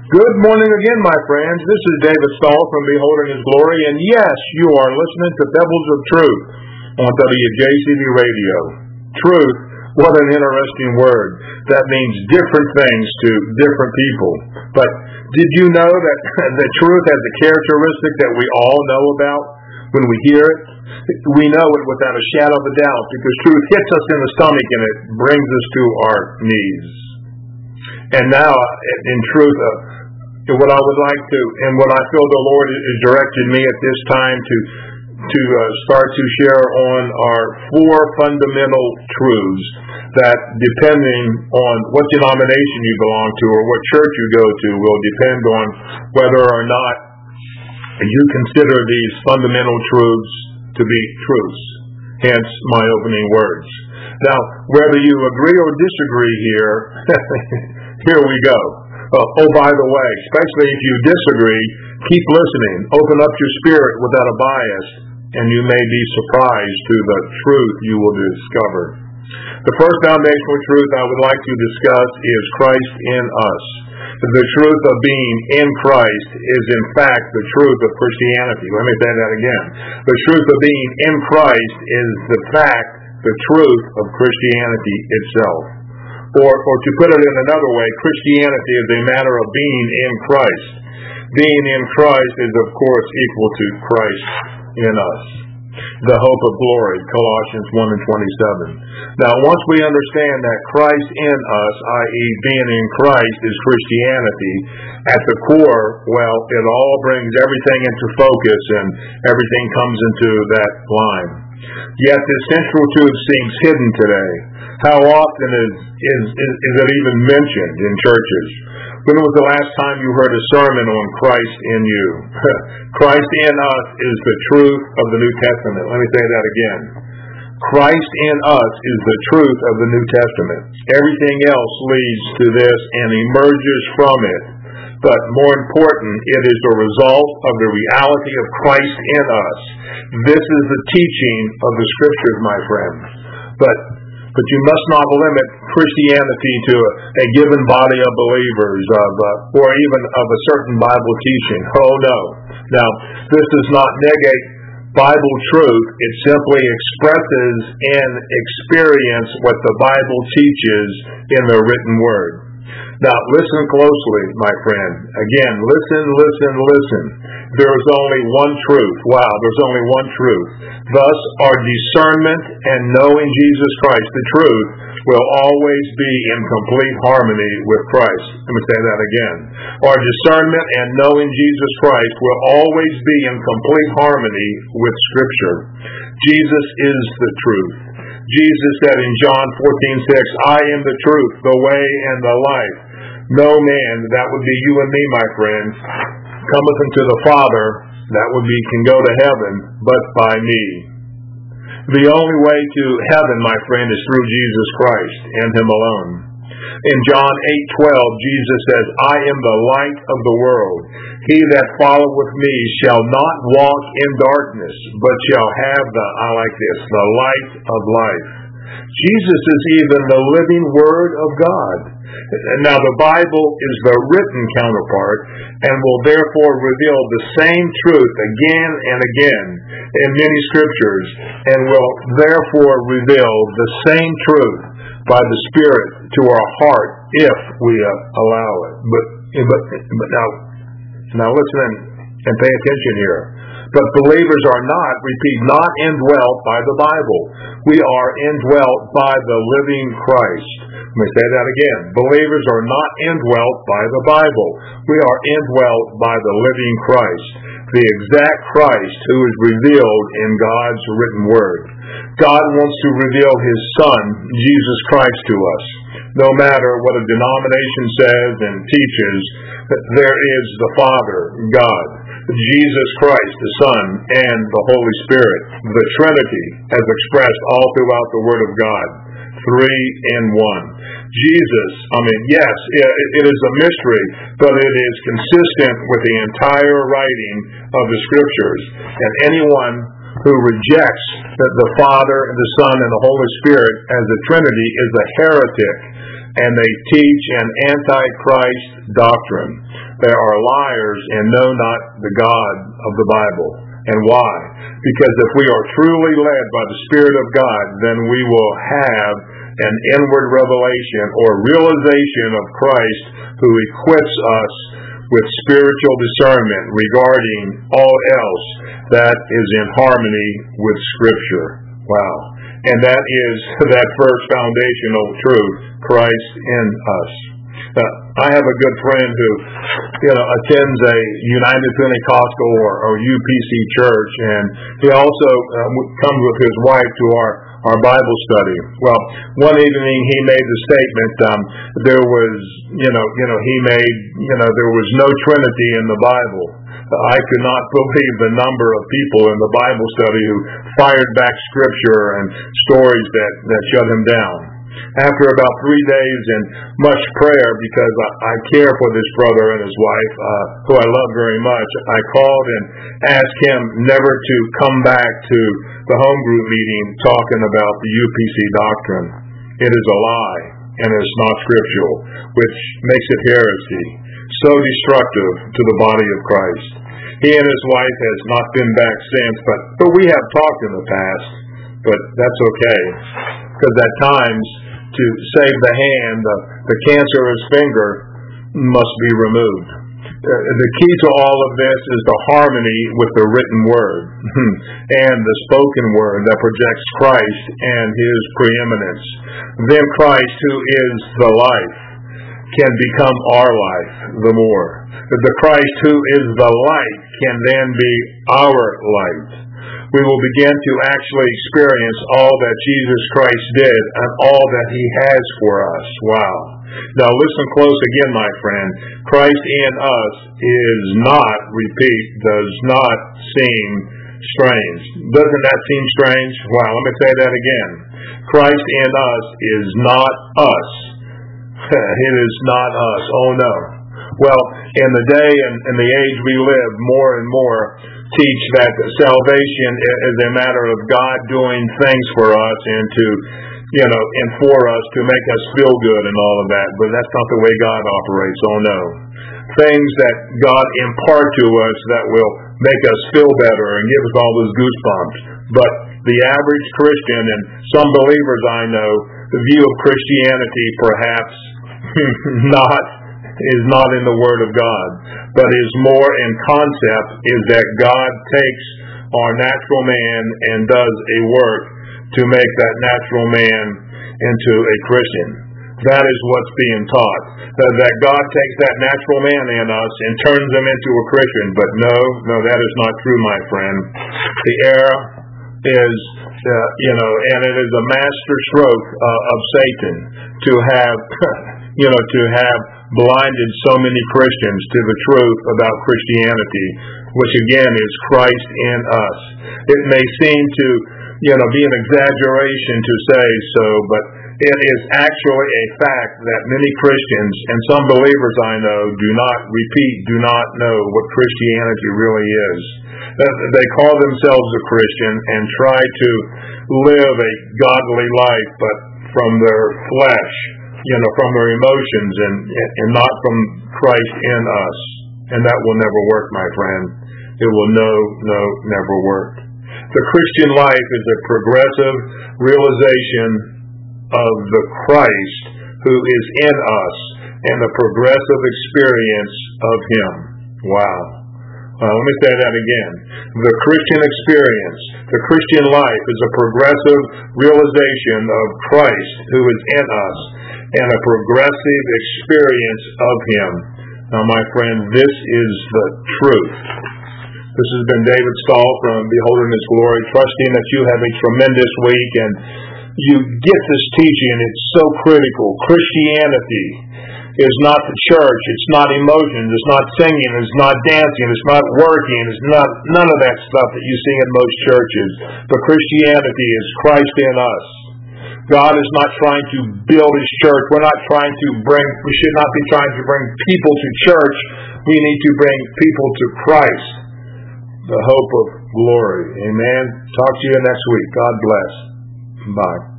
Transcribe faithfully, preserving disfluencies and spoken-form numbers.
Good morning again, my friends. This is David Stahl from Beholding His Glory, and yes, you are listening to Pebbles of Truth on W J C V Radio. Truth, what an interesting word. That means different things to different people. But did you know that the truth has a characteristic that we all know about when we hear it? We know it without a shadow of a doubt because truth hits us in the stomach and it brings us to our knees. And now, in truth, uh, what I would like to, and what I feel the Lord is directed me at this time to to uh, start to share on our four fundamental truths that, depending on what denomination you belong to or what church you go to, will depend on whether or not you consider these fundamental truths to be truths. Hence my opening words. Now, whether you agree or disagree here, here we go. Uh, oh, by the way, especially if you disagree, keep listening. Open up your spirit without a bias, and you may be surprised to the truth you will discover. The first foundational truth I would like to discuss is Christ in us. The truth of being in Christ is, in fact, the truth of Christianity. Let me say that again. The truth of being in Christ is the fact, the truth of Christianity itself. Or, or to put it in another way, Christianity is a matter of being in Christ. Being in Christ is, of course, equal to Christ in us. The hope of glory, Colossians one and twenty-seven. Now, once we understand that Christ in us, that is being in Christ, is Christianity, at the core, well, it all brings everything into focus and everything comes into that line. Yet this central truth seems hidden today. How often is, is, is, is it even mentioned in churches? When was the last time you heard a sermon on Christ in you? Christ in us is the truth of the New Testament. Let me say that again. Christ in us is the truth of the New Testament. Everything else leads to this and emerges from it. But more important, it is the result of the reality of Christ in us. This is the teaching of the Scriptures, my friends. But But you must not limit Christianity to a, a given body of believers of, uh, or even of a certain Bible teaching. Oh, no. Now, this does not negate Bible truth. It simply expresses and experience what the Bible teaches in the written word. Now, listen closely, my friend. Again, listen, listen, listen. There is only one truth. Wow, there's only one truth. Thus, our discernment and knowing Jesus Christ, the truth, will always be in complete harmony with Christ. Let me say that again. Our discernment and knowing Jesus Christ will always be in complete harmony with Scripture. Jesus is the truth. Jesus said in John fourteen six, I am the truth, the way, and the life. No man, that would be you and me, my friends, cometh unto the Father, that would be can go to heaven, but by me. The only way to heaven, my friend, is through Jesus Christ and Him alone. In John eight twelve, Jesus says, I am the light of the world. He that followeth me shall not walk in darkness, but shall have the, I like this, the light of life. Jesus is even the living Word of God. Now, the Bible is the written counterpart and will therefore reveal the same truth again and again in many scriptures and will therefore reveal the same truth by the Spirit to our heart if we uh, allow it. But, but, but now, now listen and pay attention here. But believers are not, repeat, not indwelt by the Bible. We are indwelt by the living Christ. Let me say that again. Believers are not indwelt by the Bible. We are indwelt by the living Christ, the exact Christ who is revealed in God's written word. God wants to reveal His Son, Jesus Christ, to us. No matter what a denomination says and teaches, there is the Father, God, Jesus Christ, the Son, and the Holy Spirit, the Trinity, as expressed all throughout the Word of God. Three in one. Jesus, I mean, yes, it is a mystery, but it is consistent with the entire writing of the Scriptures. And anyone who rejects the Father, the Son, and the Holy Spirit as the Trinity is a heretic. and they teach an antichrist doctrine. They are liars and know not the God of the Bible. And why? Because if we are truly led by the Spirit of God, then we will have an inward revelation or realization of Christ, who equips us with spiritual discernment regarding all else that is in harmony with Scripture. Wow. And that is that first foundational truth, Christ in us. Uh, I have a good friend who, you know, attends a United Pentecostal or, or U P C church, and he also uh, comes with his wife to our, our Bible study. Well, one evening he made the statement, um, there was, you know, you know, he made, you know, there was no Trinity in the Bible. I could not believe the number of people in the Bible study who fired back Scripture and stories that, that shut him down. After about three days and much prayer, because I, I care for this brother and his wife, uh, who I love very much, I called and asked him never to come back to the home group meeting talking about the U P C doctrine. It is a lie, and it's not scriptural, which makes it heresy, so destructive to the body of Christ. He and his wife has not been back since, but, but we have talked in the past, but that's okay, because at times, to save the hand, the, the cancerous finger must be removed. Uh, the key to all of this is the harmony with the written word and the spoken word that projects Christ and His preeminence. Then Christ, who is the life, can become our life the more. The Christ who is the light can then be our light. We will begin to actually experience all that Jesus Christ did and all that He has for us. Wow. Now listen close again, my friend. Christ in us is not, repeat, does not seem strange. Doesn't that seem strange? Wow, let me say that again. Christ in us is not us. It is not us. Oh no. Well, in the day and in the age we live, more and more teach that salvation is a matter of God doing things for us and to, you know, and for us to make us feel good and all of that. But that's not the way God operates. Oh no. Things that God impart to us that will make us feel better and give us all those goosebumps. But the average Christian and some believers I know, the view of Christianity perhaps not is not in the Word of God, but is more in concept, is that God takes our natural man and does a work to make that natural man into a Christian. That is what's being taught. That God takes that natural man in us and turns him into a Christian. But no, no, that is not true, my friend. The error is, uh, you know, and it is a master stroke uh, of Satan to have, you know, to have blinded so many Christians to the truth about Christianity, which again is Christ in us. It may seem to, you know, be an exaggeration to say so, but it is actually a fact that many Christians and some believers I know do not, repeat, do not know what Christianity really is. They call themselves a Christian and try to live a godly life, but from their flesh, you know, from their emotions and, and not from Christ in us. And that will never work, my friend. It will no, no, never work. The Christian life is a progressive realization of the Christ who is in us and a progressive experience of Him. Wow. Uh, let me say that again. The Christian experience, the Christian life is a progressive realization of Christ who is in us and a progressive experience of Him. Now, my friend, this is the truth. This has been David Stahl from Beholding His Glory, trusting that you have a tremendous week and you get this teaching. It's so critical. Christianity is not the church. It's not emotions. It's not singing. It's not dancing. It's not working. It's not none of that stuff that you see in most churches. But Christianity is Christ in us. God is not trying to build His church. We're not trying to bring, we should not be trying to bring people to church. We need to bring people to Christ, the hope of glory. Amen. Talk to you next week. God bless. Bye.